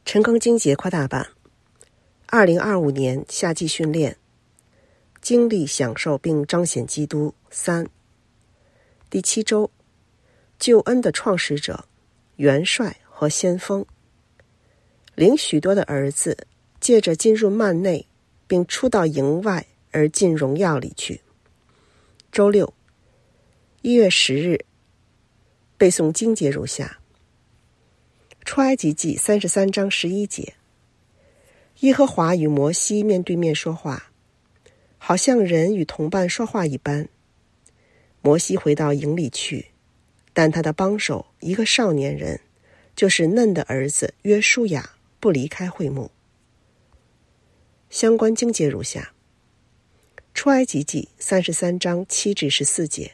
陈庚经节扩大版2025年夏季训练，经历享受并彰显基督3。第7周，救恩的创始者、元帅和先锋，领许多的儿子借着进入幔内并出到营外而进荣耀里去。周六1月10日，背诵经节如下：出埃及记33章11节，耶和华与摩西面对面说话，好像人与同伴说话一般。摩西回到营里去，但他的帮手一个少年人，就是嫩的儿子约书亚，不离开会幕。相关经节如下：出埃及记33章7至14节，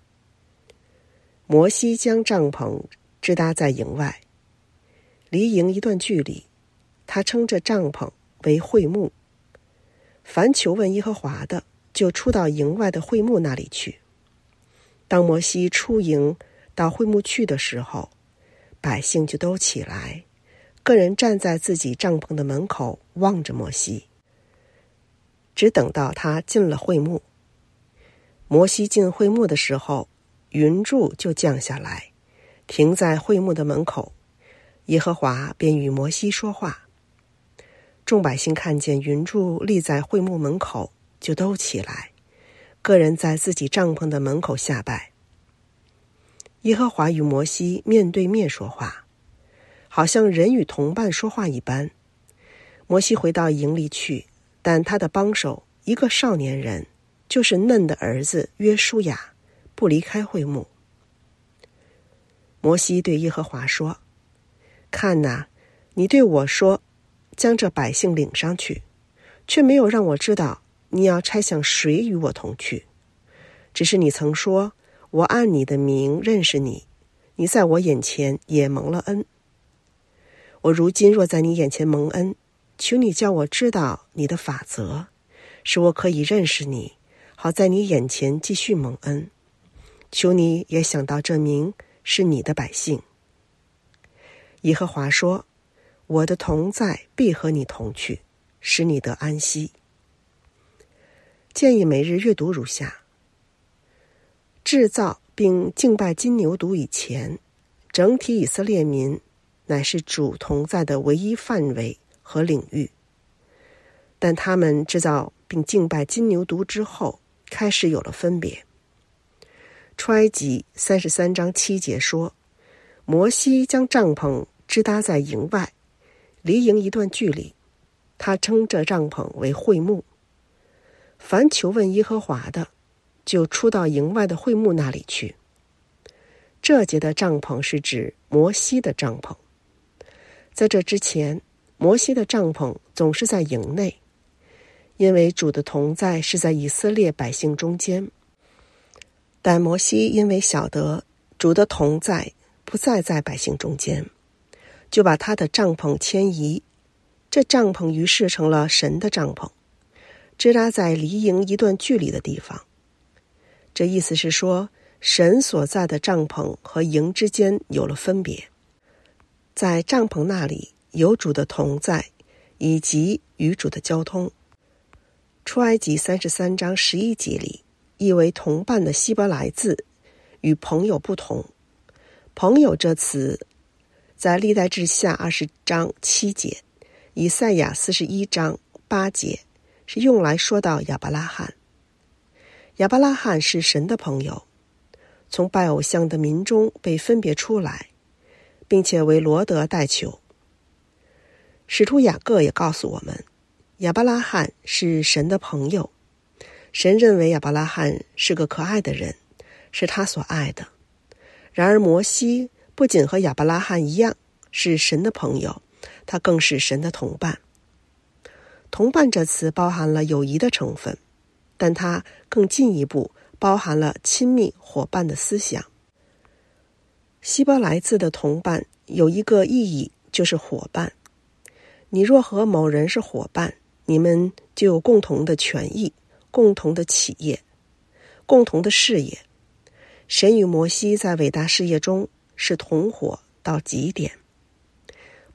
摩西将帐篷支搭在营外，离营一段距离，他称这帐篷为会幕。凡求问耶和华的，就出到营外的会幕那里去。当摩西出营到会幕去的时候，百姓就都起来，个人站在自己帐篷的门口望着摩西，只等到他进了会幕。摩西进会幕的时候，云柱就降下来，停在会幕的门口，耶和华便与摩西说话。众百姓看见云柱立在会幕门口，就都起来，个人在自己帐篷的门口下拜。耶和华与摩西面对面说话，好像人与同伴说话一般。摩西回到营里去，但他的帮手一个少年人，就是嫩的儿子约书亚，不离开会幕。摩西对耶和华说：看哪，你对我说将这百姓领上去，却没有让我知道你要差向谁与我同去。只是你曾说，我按你的名认识你，你在我眼前也蒙了恩。我如今若在你眼前蒙恩，求你叫我知道你的法则，使我可以认识你，好在你眼前继续蒙恩。求你也想到这名是你的百姓。耶和华说：我的同在必和你同去，使你得安息。建议每日阅读如下：制造并敬拜金牛犊以前，整体以色列民乃是主同在的唯一范围和领域。但他们制造并敬拜金牛犊之后，开始有了分别。出埃及33章7节说，摩西将帐篷支搭在营外，离营一段距离，他称这帐篷为会幕。凡求问耶和华的，就出到营外的会幕那里去。这节的帐篷是指摩西的帐篷。在这之前，摩西的帐篷总是在营内，因为主的同在是在以色列百姓中间。但摩西因为晓得主的同在不再在百姓中间，就把他的帐篷迁移，这帐篷于是成了神的帐篷，支搭在离营一段距离的地方。这意思是说，神所在的帐篷和营之间有了分别。在帐篷那里有主的同在，以及与主的交通。出埃及33章11节里，译为同伴的希伯来字与朋友不同。朋友这词在历代志下20章7节，以赛亚41章8节是用来说到亚伯拉罕。亚伯拉罕是神的朋友，从拜偶像的民中被分别出来，并且为罗得代求。使徒雅各也告诉我们，亚伯拉罕是神的朋友，神认为亚伯拉罕是个可爱的人，是他所爱的。然而摩西不仅和亚伯拉罕一样是神的朋友，他更是神的同伴。同伴这词包含了友谊的成分，但它更进一步包含了亲密伙伴的思想。希伯来字的同伴有一个意义，就是伙伴。你若和某人是伙伴，你们就有共同的权益、共同的企业、共同的事业。神与摩西在伟大事业中是同伙到极点。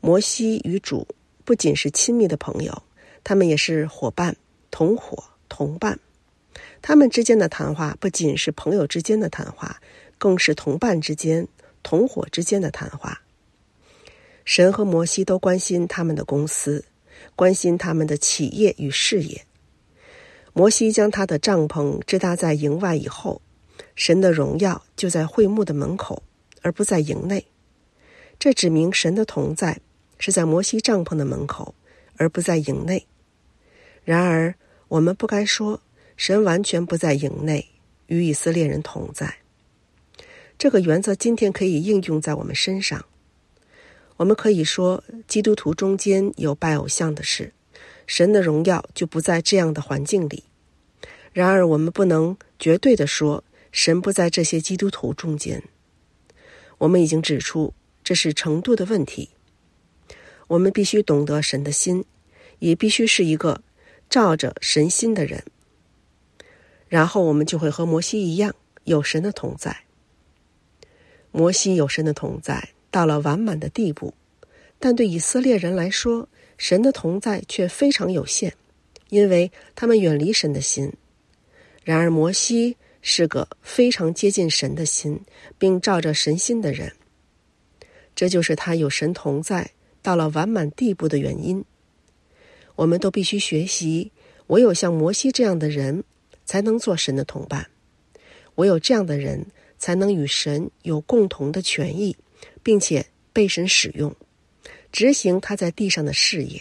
摩西与主不仅是亲密的朋友，他们也是伙伴、同伙、同伴。他们之间的谈话不仅是朋友之间的谈话，更是同伴之间、同伙之间的谈话。神和摩西都关心他们的公司，关心他们的企业与事业。摩西将他的帐篷支搭在营外以后，神的荣耀就在会幕的门口，而不在营内。这指明神的同在是在摩西帐篷的门口，而不在营内。然而，我们不该说神完全不在营内，与以色列人同在。这个原则今天可以应用在我们身上。我们可以说，基督徒中间有拜偶像的事，神的荣耀就不在这样的环境里。然而，我们不能绝对地说，神不在这些基督徒中间。我们已经指出，这是程度的问题。我们必须懂得神的心，也必须是一个照着神心的人。然后我们就会和摩西一样，有神的同在。摩西有神的同在，到了完满的地步，但对以色列人来说，神的同在却非常有限，因为他们远离神的心。然而摩西是个非常接近神的心，并照着神心的人。这就是他有神同在，到了完满地步的原因。我们都必须学习，唯有像摩西这样的人，才能做神的同伴。唯有这样的人，才能与神有共同的权益，并且被神使用，执行他在地上的事业。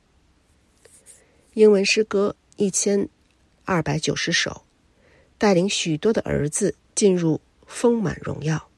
英文诗歌1290首，带领许多的儿子进入丰满荣耀。